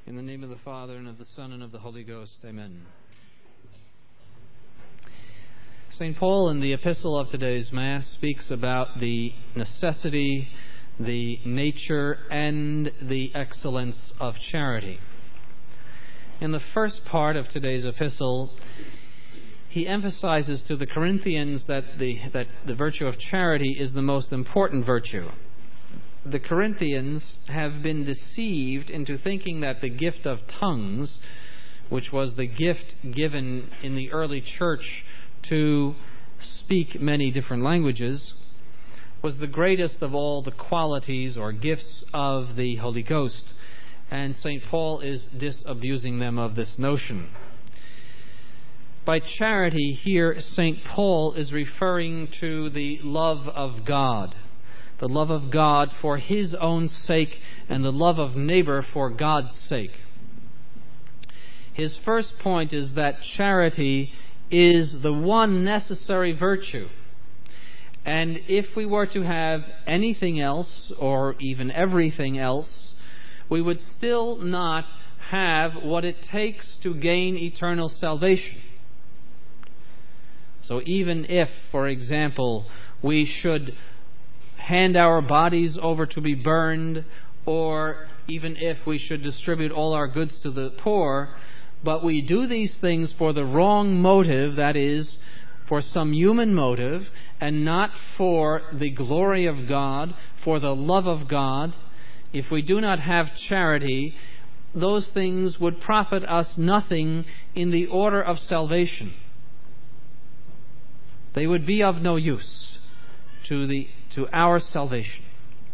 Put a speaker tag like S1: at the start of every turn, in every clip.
S1: In the name of the Father, and of the Son, and of the Holy Ghost. Amen. St. Paul, in the epistle of today's Mass, speaks about the necessity, the nature, and the excellence of charity. In the first part of today's epistle, he emphasizes to the Corinthians that the virtue of charity is the most important virtue. The Corinthians have been deceived into thinking that the gift of tongues, which was the gift given in the early church to speak many different languages, was the greatest of all the qualities or gifts of the Holy Ghost. And St. Paul is disabusing them of this notion. By charity here, St. Paul is referring to the love of God. The love of God for His own sake, and the love of neighbor for God's sake. His first point is that charity is the one necessary virtue. And if we were to have anything else, or even everything else, we would still not have what it takes to gain eternal salvation. So even if, for example, we should hand our bodies over to be burned, or even if we should distribute all our goods to the poor, but we do these things for the wrong motive, that is, for some human motive, and not for the glory of God, for the love of God, if we do not have charity, those things would profit us nothing in the order of salvation. They would be of no use to our salvation.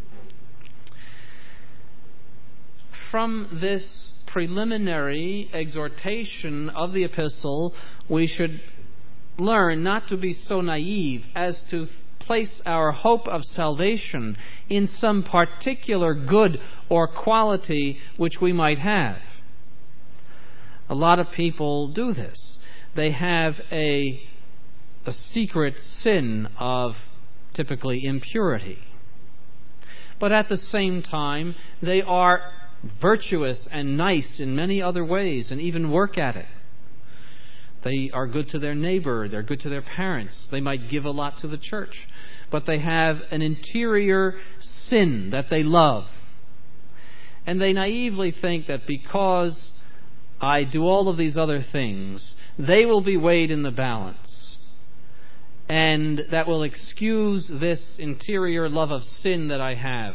S1: From this preliminary exhortation of the epistle, we should learn not to be so naive as to place our hope of salvation in some particular good or quality which we might have. A lot of people do this. They have a secret sin of typically impurity. But at the same time, they are virtuous and nice in many other ways and even work at it. They are good to their neighbor, they're good to their parents, they might give a lot to the church, but they have an interior sin that they love. And they naively think that because I do all of these other things, they will be weighed in the balance. And that will excuse this interior love of sin that I have.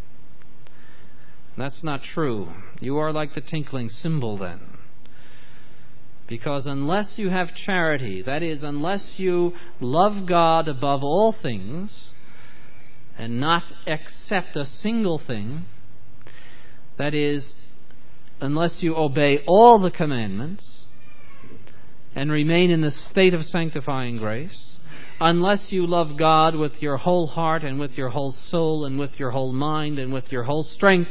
S1: That's not true. You are like the tinkling cymbal then. Because unless you have charity, that is, unless you love God above all things, and not accept a single thing, that is, unless you obey all the commandments, and remain in the state of sanctifying grace, unless you love God with your whole heart and with your whole soul and with your whole mind and with your whole strength,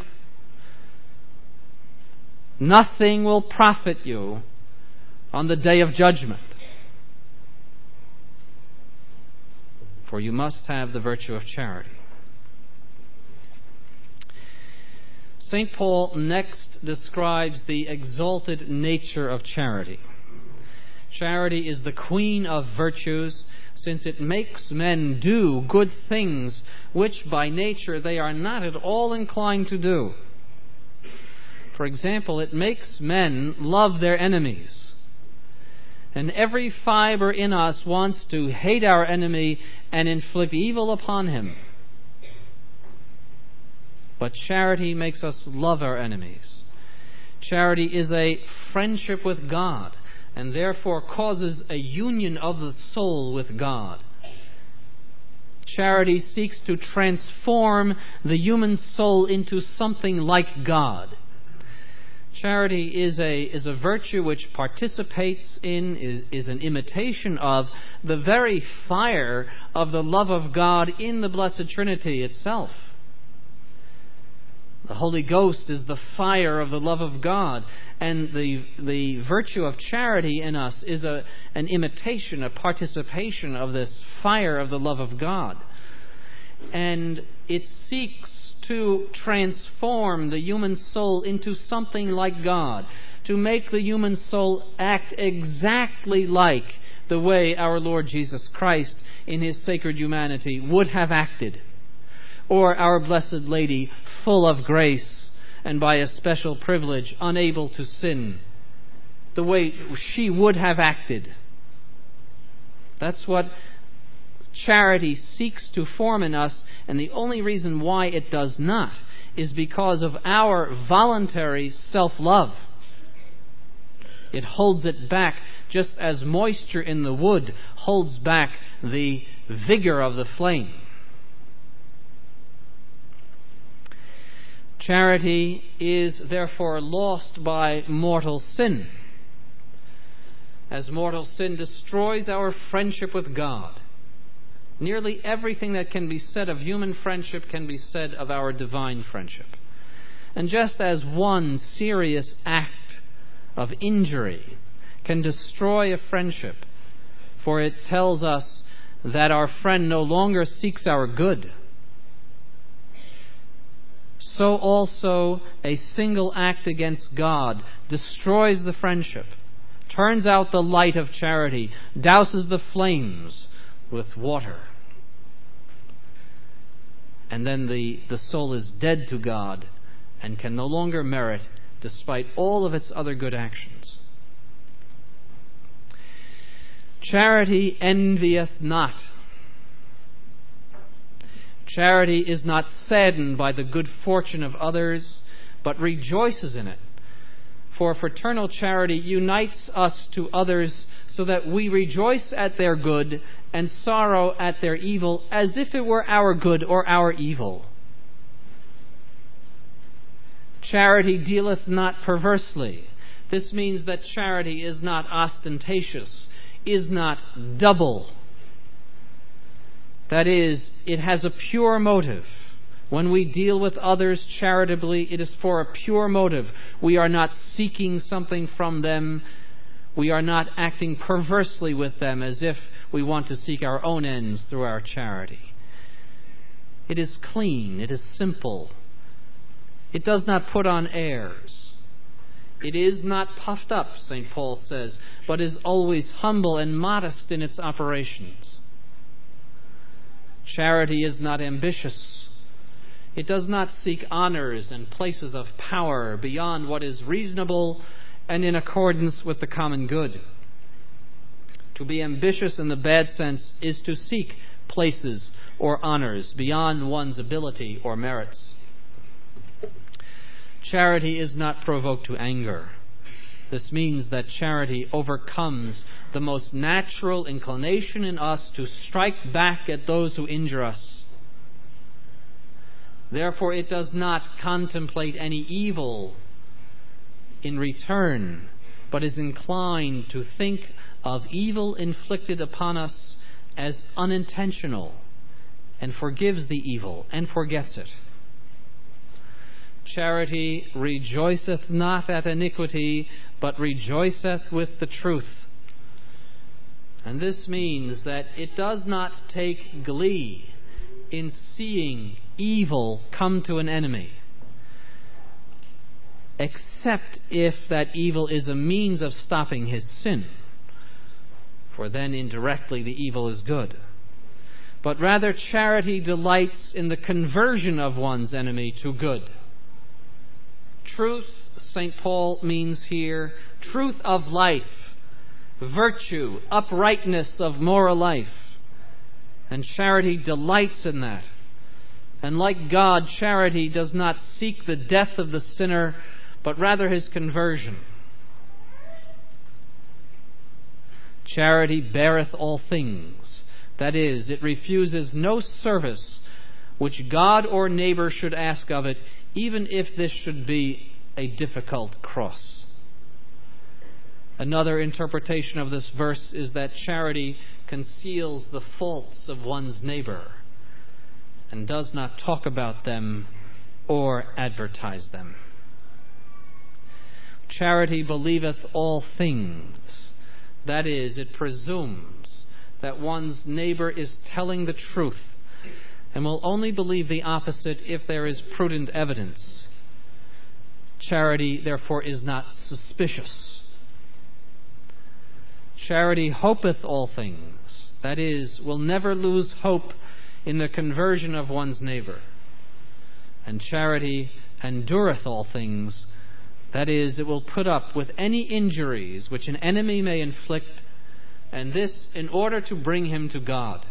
S1: nothing will profit you on the day of judgment. For you must have the virtue of charity. St. Paul next describes the exalted nature of charity. Charity is the queen of virtues, since it makes men do good things which by nature they are not at all inclined to do. For example, it makes men love their enemies. And every fiber in us wants to hate our enemy and inflict evil upon him. But charity makes us love our enemies. Charity is a friendship with God, and therefore causes a union of the soul with God. Charity seeks to transform the human soul into something like God. Charity is a virtue which participates in, is an imitation of the very fire of the love of God in the Blessed Trinity itself. The Holy Ghost is the fire of the love of God, and the virtue of charity in us is an imitation, a participation of this fire of the love of God. And it seeks to transform the human soul into something like God, to make the human soul act exactly like the way our Lord Jesus Christ in His sacred humanity would have acted, or our Blessed Lady, full of grace and by a special privilege unable to sin, the way she would have acted. That's what charity seeks to form in us, and the only reason why it does not is because of our voluntary self-love. It holds it back, just as moisture in the wood holds back the vigor of the flame. Charity is therefore lost by mortal sin, as mortal sin destroys our friendship with God. Nearly everything that can be said of human friendship can be said of our divine friendship. And just as one serious act of injury can destroy a friendship, for it tells us that our friend no longer seeks our good, so also a single act against God destroys the friendship, turns out the light of charity, douses the flames with water. And then the soul is dead to God and can no longer merit despite all of its other good actions. Charity envieth not. Charity is not saddened by the good fortune of others, but rejoices in it. For fraternal charity unites us to others so that we rejoice at their good and sorrow at their evil as if it were our good or our evil. Charity dealeth not perversely. This means that charity is not ostentatious, is not double. That is, it has a pure motive. When we deal with others charitably, it is for a pure motive. We are not seeking something from them. We are not acting perversely with them as if we want to seek our own ends through our charity. It is clean. It is simple. It does not put on airs. It is not puffed up, St. Paul says, but is always humble and modest in its operations. Charity is not ambitious. It does not seek honors and places of power beyond what is reasonable and in accordance with the common good. To be ambitious in the bad sense is to seek places or honors beyond one's ability or merits. Charity is not provoked to anger. This means that charity overcomes the most natural inclination in us to strike back at those who injure us. Therefore, it does not contemplate any evil in return, but is inclined to think of evil inflicted upon us as unintentional, and forgives the evil and forgets it. Charity rejoiceth not at iniquity, but rejoiceth with the truth. And this means that it does not take glee in seeing evil come to an enemy, except if that evil is a means of stopping his sin, for then indirectly the evil is good. But rather charity delights in the conversion of one's enemy to good. Truth, St. Paul means here, truth of life, virtue, uprightness of moral life. And charity delights in that. And like God, charity does not seek the death of the sinner, but rather his conversion. Charity beareth all things. That is, it refuses no service which God or neighbor should ask of it, even if this should be a difficult cross. Another interpretation of this verse is that charity conceals the faults of one's neighbor and does not talk about them or advertise them. Charity believeth all things. That is, it presumes that one's neighbor is telling the truth and will only believe the opposite if there is prudent evidence. Charity, therefore, is not suspicious. Charity hopeth all things, that is, will never lose hope in the conversion of one's neighbor. And charity endureth all things, that is, it will put up with any injuries which an enemy may inflict, and this in order to bring him to God.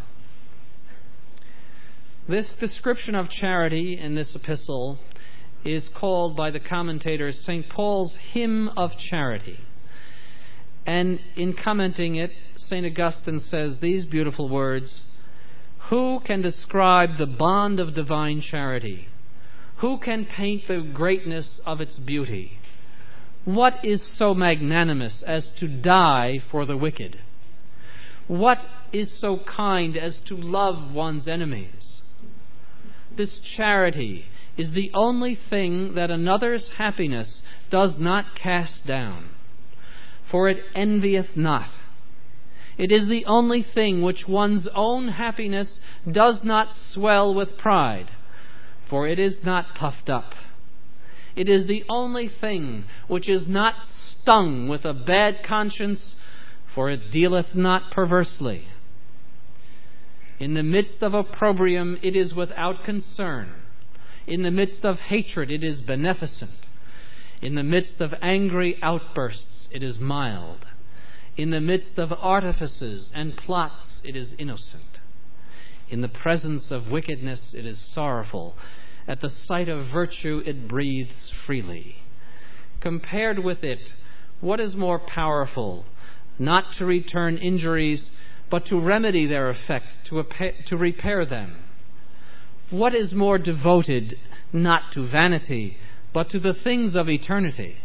S1: This description of charity in this epistle is called by the commentators St. Paul's Hymn of Charity. And in commenting it, St. Augustine says these beautiful words: "Who can describe the bond of divine charity? Who can paint the greatness of its beauty? What is so magnanimous as to die for the wicked? What is so kind as to love one's enemies? This charity is the only thing that another's happiness does not cast down, for it envieth not. It is the only thing which one's own happiness does not swell with pride, for it is not puffed up. It is the only thing which is not stung with a bad conscience, for it dealeth not perversely. In the midst of opprobrium it is without concern. In the midst of hatred it is beneficent. In the midst of angry outbursts it is mild. In the midst of artifices and plots it is innocent. In the presence of wickedness it is sorrowful. At the sight of virtue it breathes freely. Compared with it, what is more powerful? Not to return injuries, but to remedy their effect, to repair them. What is more devoted, not to vanity, but to the things of eternity?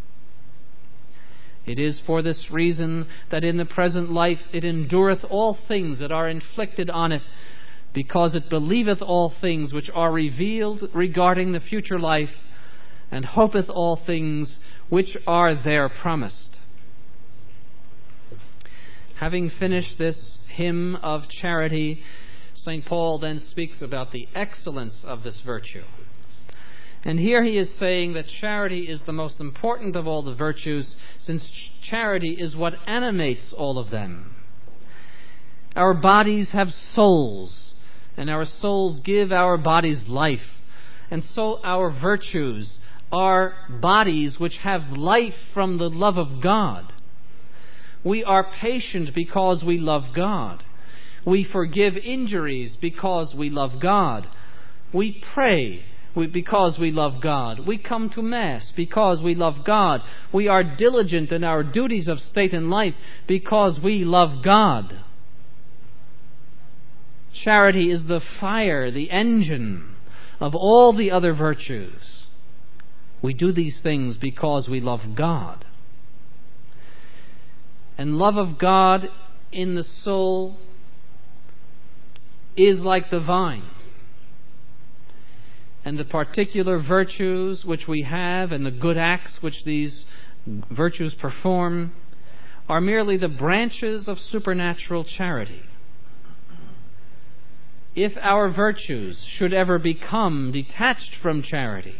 S1: It is for this reason that in the present life it endureth all things that are inflicted on it, because it believeth all things which are revealed regarding the future life, and hopeth all things which are there promised." Having finished this hymn of charity, St. Paul then speaks about the excellence of this virtue. And here he is saying that charity is the most important of all the virtues, since charity is what animates all of them. Our bodies have souls, and our souls give our bodies life. And so our virtues are bodies which have life from the love of God. We are patient because we love God. We forgive injuries because we love God. We pray because we love God. We come to Mass because we love God. We are diligent in our duties of state and life because we love God. Charity is the fire, the engine of all the other virtues. We do these things because we love God. And love of God in the soul is like the vine. And the particular virtues which we have and the good acts which these virtues perform are merely the branches of supernatural charity. If our virtues should ever become detached from charity,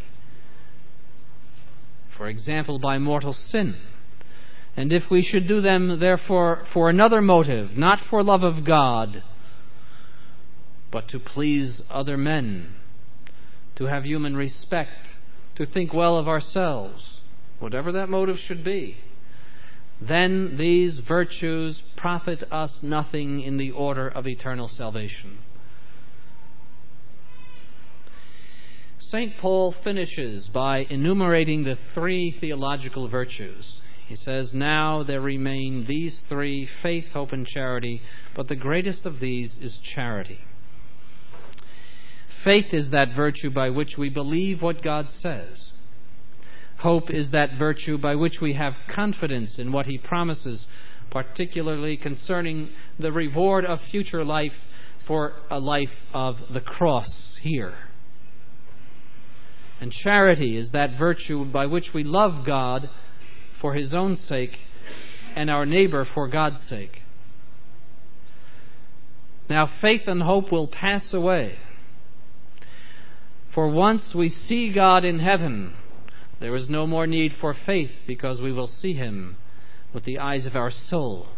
S1: for example by mortal sin, and if we should do them therefore for another motive, not for love of God, but to please other men, to have human respect, to think well of ourselves, whatever that motive should be, then these virtues profit us nothing in the order of eternal salvation. St. Paul finishes by enumerating the three theological virtues. He says, "Now there remain these three, faith, hope, and charity, but the greatest of these is charity." Faith is that virtue by which we believe what God says. Hope is that virtue by which we have confidence in what He promises, particularly concerning the reward of future life for a life of the cross here. And charity is that virtue by which we love God for His own sake and our neighbor for God's sake. Now, faith and hope will pass away, For once we see God in heaven, there is no more need for faith, because we will see Him with the eyes of our soul.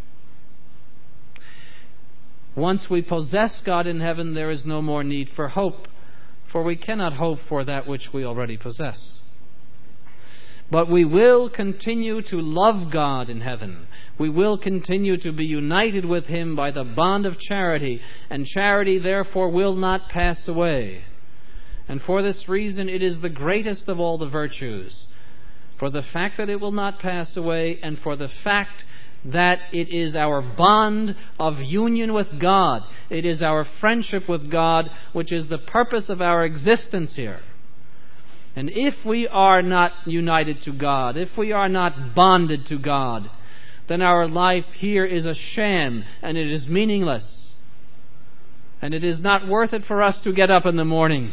S1: Once we possess God in heaven, there is no more need for hope, for we cannot hope for that which we already possess. But we will continue to love God in heaven. We will continue to be united with Him by the bond of charity, and charity therefore will not pass away. And for this reason it is the greatest of all the virtues, for the fact that it will not pass away, and for the fact that it is our bond of union with God. It is our friendship with God, which is the purpose of our existence here. And if we are not united to God, if we are not bonded to God, then our life here is a sham, and it is meaningless. And it is not worth it for us to get up in the morning.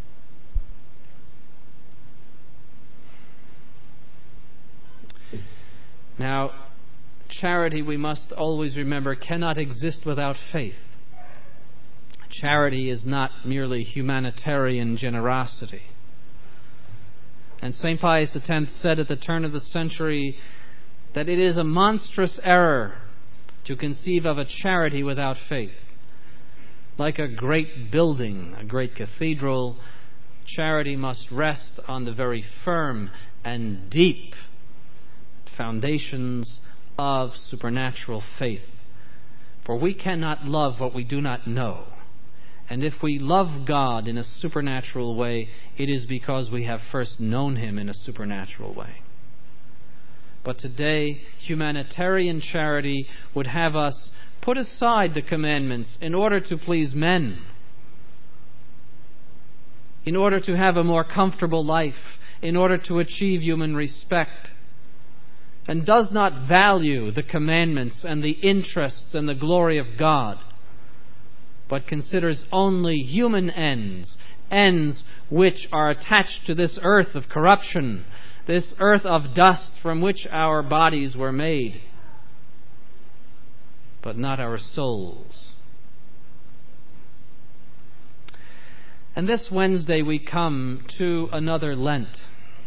S1: Now, charity, we must always remember, cannot exist without faith. Charity is not merely humanitarian generosity. And St. Pius X said at the turn of the century that it is a monstrous error to conceive of a charity without faith. Like a great building, a great cathedral, charity must rest on the very firm and deep foundations of supernatural faith. For we cannot love what we do not know. And if we love God in a supernatural way, it is because we have first known Him in a supernatural way. But today, humanitarian charity would have us put aside the commandments in order to please men, in order to have a more comfortable life, in order to achieve human respect, and does not value the commandments and the interests and the glory of God, but considers only human ends, ends which are attached to this earth of corruption, this earth of dust from which our bodies were made, but not our souls. And this Wednesday we come to another Lent.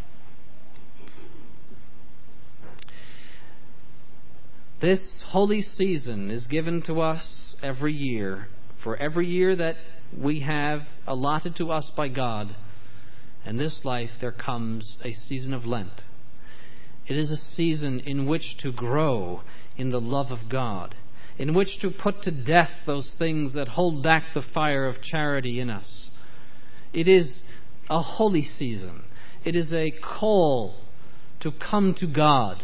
S1: This holy season is given to us every year, for every year that we have allotted to us by God. In this life there comes a season of Lent. It is a season in which to grow in the love of God, in which to put to death those things that hold back the fire of charity in us. It is a holy season. It is a call to come to God.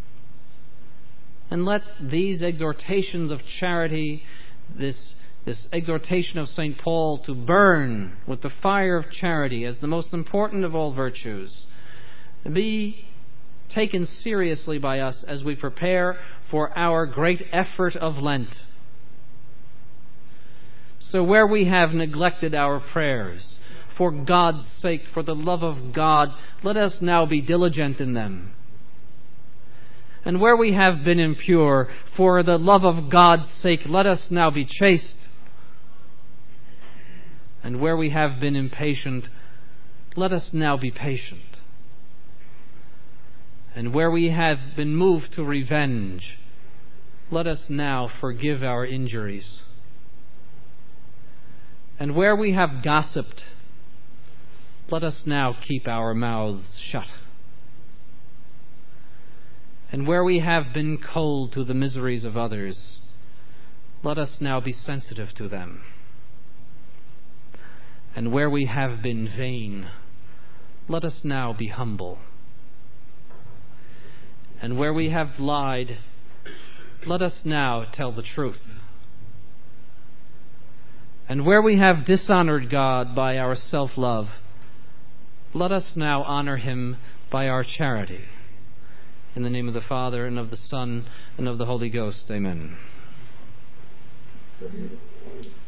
S1: And let these exhortations of charity, this exhortation of St. Paul to burn with the fire of charity as the most important of all virtues, be taken seriously by us as we prepare for our great effort of Lent. So where we have neglected our prayers, for God's sake, for the love of God, let us now be diligent in them. And where we have been impure, for the love of God's sake, let us now be chaste. And where we have been impatient, let us now be patient. And where we have been moved to revenge, let us now forgive our injuries. And where we have gossiped, let us now keep our mouths shut. And where we have been cold to the miseries of others, let us now be sensitive to them. And where we have been vain, let us now be humble. And where we have lied, let us now tell the truth. And where we have dishonored God by our self-love, let us now honor Him by our charity. In the name of the Father, and of the Son, and of the Holy Ghost. Amen.